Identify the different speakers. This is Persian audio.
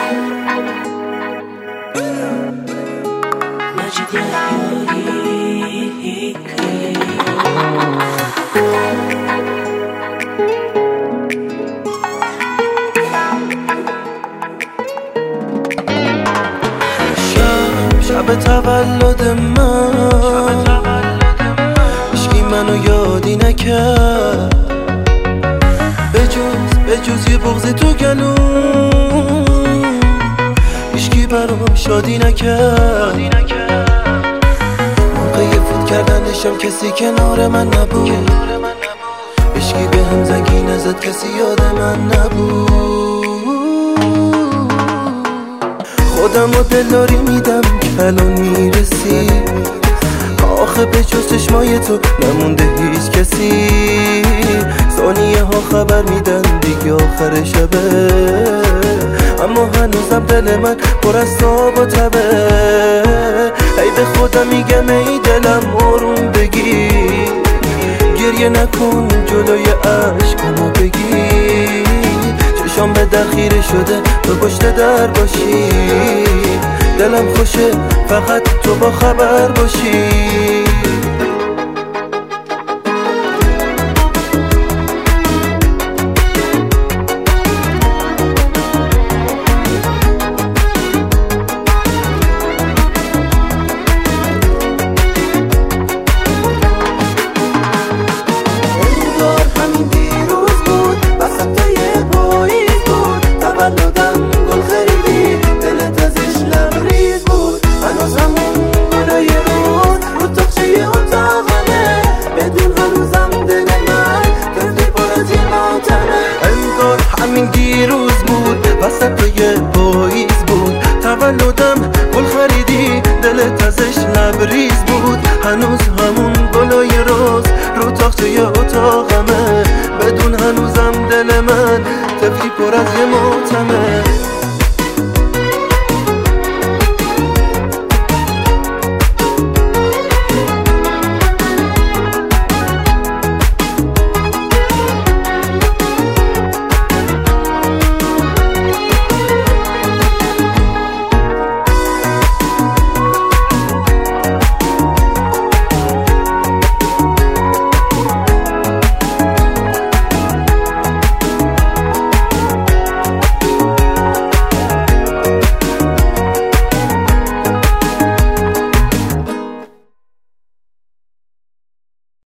Speaker 1: شب تولد من هیچکی منو یادی نکرد به جز یه بغض تو گلوم هیچکی برام شادی نکرد. موقع فوت کردنشم کسی کنار من نبود، هیچکی به هم زنگی نزد، کسی یاد من نبود. خودم رو دلداری میدم که الان میرسی، آخه به جز چشمای تو نمونده هیچ کسی. ثانیه ها خبر میدن دیگه آخر شبه، اما هنوزم دل من پر از تاب و تبه. ای به خودم میگم ای دلم آروم بگیر، گریه نکن جلوی عشقامو بگیر. چشام به در خیره شده تو پشت در باشی، دلم خوشه فقط تو با خبر باشی.